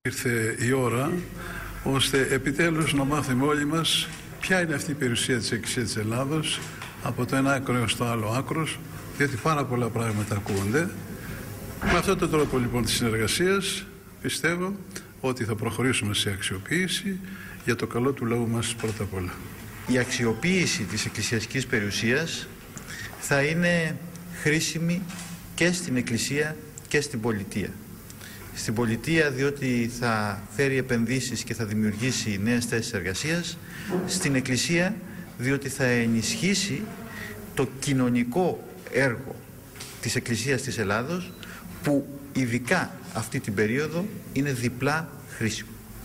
Ήρθε η ώρα ώστε επιτέλους να μάθουμε όλοι μας ποια είναι αυτή η περιουσία της Εκκλησίας της Ελλάδος από το ένα άκρο έως το άλλο άκρος, διότι πάρα πολλά πράγματα ακούγονται. Με αυτόν τον τρόπο λοιπόν της συνεργασίας πιστεύω ότι θα προχωρήσουμε σε αξιοποίηση για το καλό του λαού μας πρώτα απ' όλα. Η αξιοποίηση της εκκλησιαστικής περιουσίας θα είναι χρήσιμη και στην Εκκλησία και στην πολιτεία. Στην πολιτεία διότι θα φέρει επενδύσεις και θα δημιουργήσει νέες θέσεις εργασίας. Στην Εκκλησία διότι θα ενισχύσει το κοινωνικό έργο της Εκκλησίας της Ελλάδος, που ειδικά αυτή την περίοδο είναι διπλά χρήσιμο.